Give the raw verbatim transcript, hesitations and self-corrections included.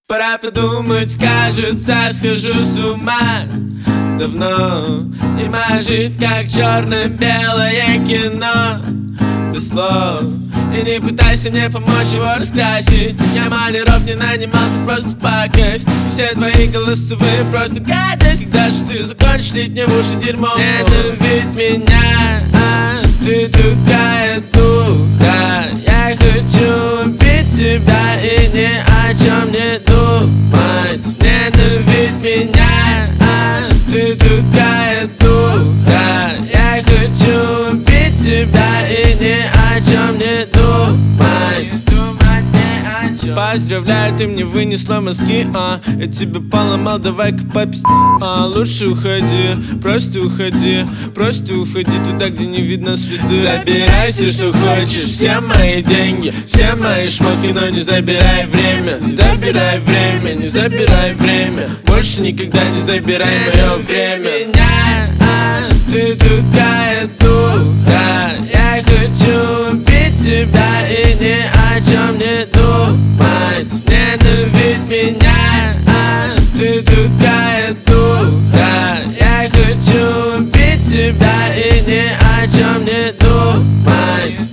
Пора подумать, кажется, схожу с ума. Давно и моя жизнь как черно-белое кино, без слов. И не пытайся мне помочь его раскрасить. Я маляров не нанимал, ты просто пакость. И все твои голосовые просто гадость. Когда же ты закончишь лить мне в уши дерьмо? Ненавидь меня, а ты такая дура. Я хочу убить тебя и ни о чем не думать. Ненавидь меня, а ты такая дура. Я хочу убить тебя и ни о чем не думать. Поздравляю, ты мне вынесла мозги, а я тебя поломал, давай-ка попись, а лучше уходи, просто уходи, просто уходи туда, где не видно следы. Забирай все, что хочешь, все мои деньги, все мои шмотки, но не забирай время. Не забирай время, не забирай время, больше никогда не забирай мое время. Меня, а ты такая дура. Я хочу убить тебя и ни о чем не думать. Ненавидь меня, а ты такая дура. Я хочу убить тебя и ни о чем не думать.